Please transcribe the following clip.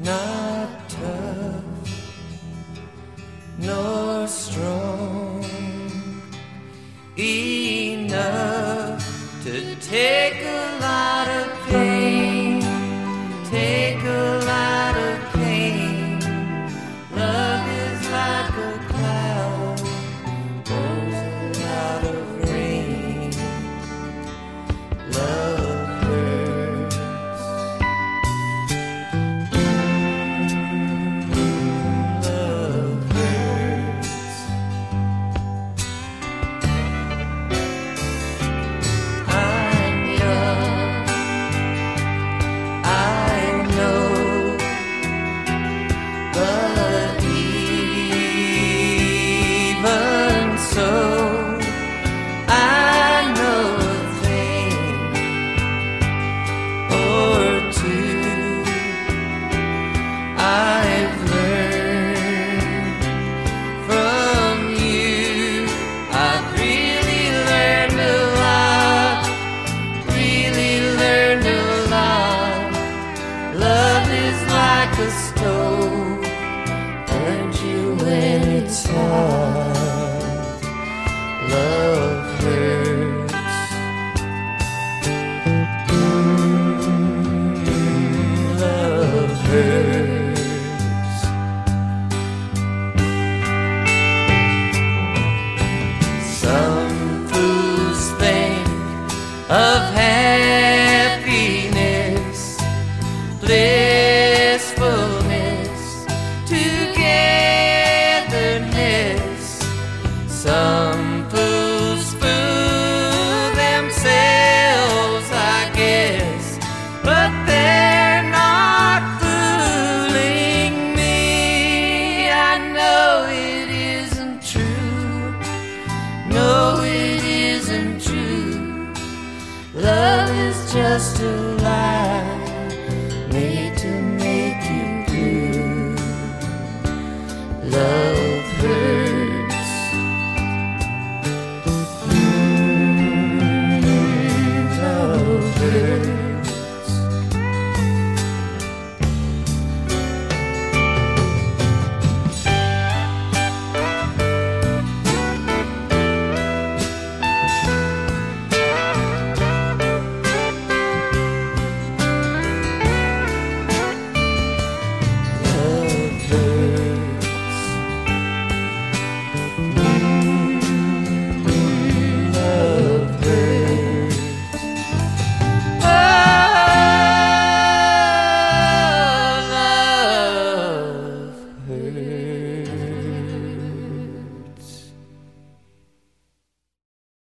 not tough nor strong enough to take a lot of pain, take a lot of pain. Love is like a cloud, pours a lot of rain. Love hurts. Love hurts. I'm young, I know, but even so, I know a thing or two. I've learned from you. I've really learned a lot, really learned a lot. Love is like a story.